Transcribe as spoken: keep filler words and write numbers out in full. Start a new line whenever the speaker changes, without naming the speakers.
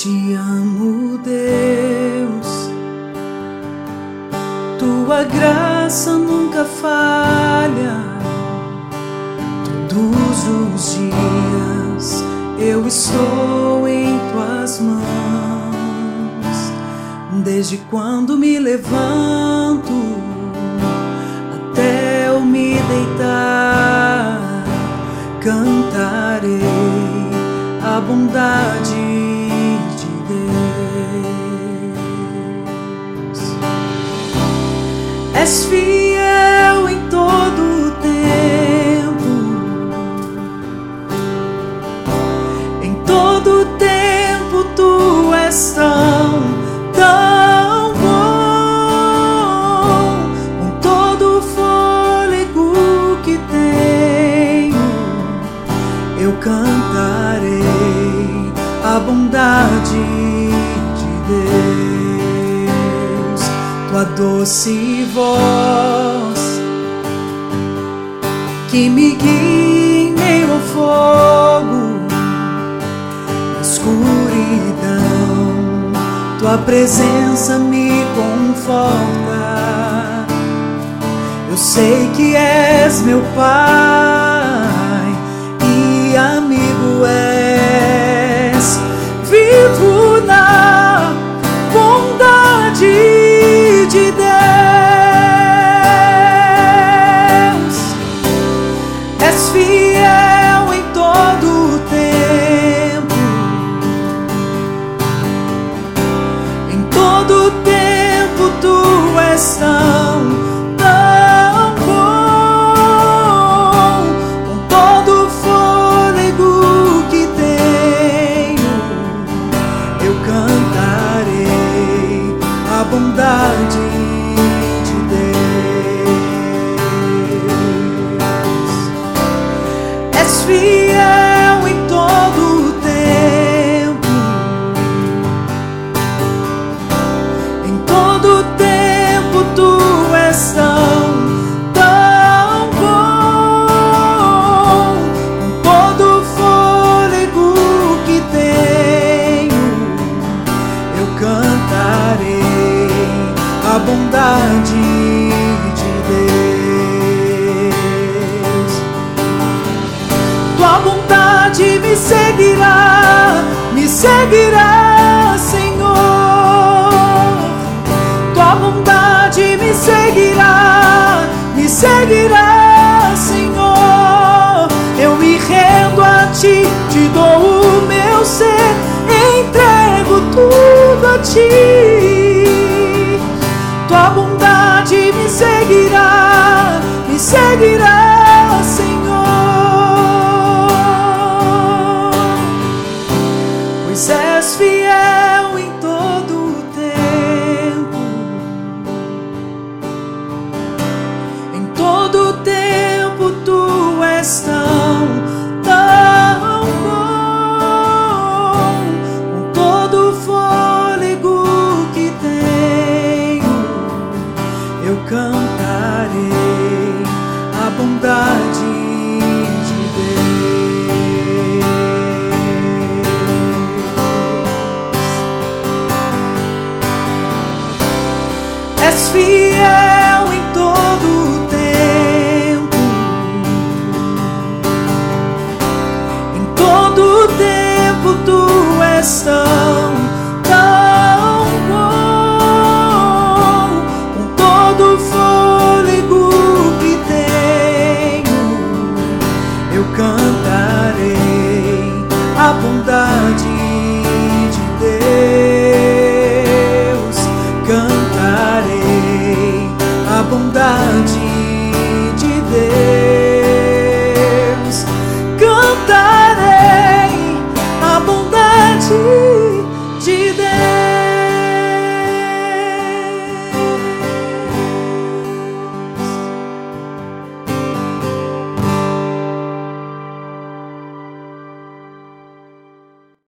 te amo, Deus, tua graça nunca falha. Todos os dias eu estou em tuas mãos. Desde quando me levanto até eu me deitar, cantarei a bondade de Deus. És fiel em todo o tempo, em todo o tempo tu és tão, tão bom. Com todo o fôlego que tenho, eu cantarei a bondade de Deus. Tua doce voz que me guia em meio ao fogo, na escuridão, tua presença me conforta. Eu sei que és meu Pai e amigo és. Vivo na bondade de Deus. És fiel em todo o tempo, em todo o tempo tu és tão, tão bom. Com todo o fôlego que tenho, eu cantarei a bondade de Deus. És fiel em todo o tempo, em todo o tempo tu és tão, tão bom. Com todo o fôlego que tenho, eu cantarei a bondade de Deus. Tua bondade me seguirá, me seguirá, Senhor. Tua bondade me seguirá, me seguirá, Senhor. Eu me rendo a ti, te dou o meu ser, entrego tudo a ti. Tua bondade me seguirá, me seguirá, Senhor. Pois és fiel em todo o tempo, em todo o tempo tu és tão, tão bom. Com todo o fôlego que tenho, eu cantarei a bondade de Deus. És fiel em todo o tempo, em todo o tempo tu és tão, tão bom. Com todo o fôlego que tenho, eu cantarei a bondade de Deus. Cantarei a bondade